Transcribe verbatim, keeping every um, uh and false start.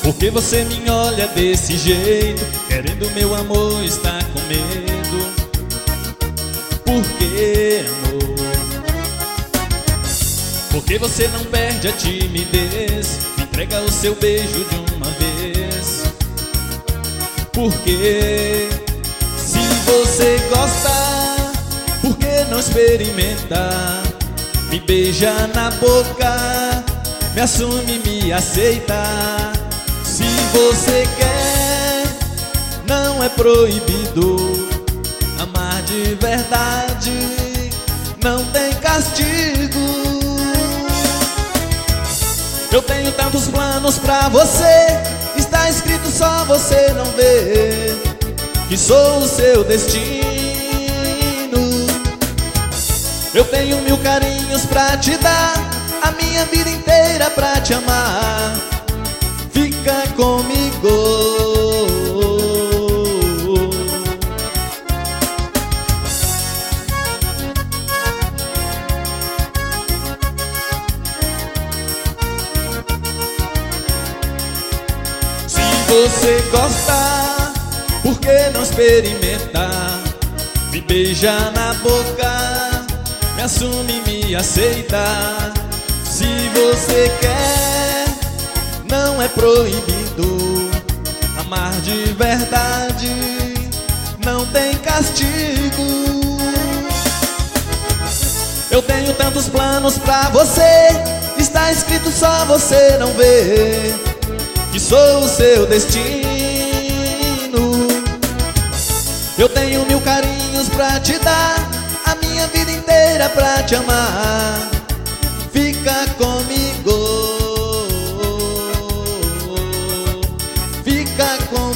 que você me olha desse jeito, querendo meu amor, está com medo? Por que, amor? Por que você não perde a timidez? Me entrega o seu beijo de uma vez. Por que? Se você gosta, por que não experimenta? Me beija na boca, me assume, me aceita. Se você quer, não é proibido. Amar de verdade não tem castigo. Eu tenho tantos planos pra você, está escrito só você não vê, que sou o seu destino. Eu tenho mil carinhos pra te dar, a minha vida inteira pra te amar. Fica comigo. Se você gosta, por que não experimenta? Me beija na boca, me assume, me aceita. Se você quer, não é proibido. Amar de verdade não tem castigo. Eu tenho tantos planos pra você, está escrito só você não vê, que sou o seu destino. Eu tenho mil carinhos pra te dar, a minha vida inteira pra te amar. Fica comigo. Fica comigo.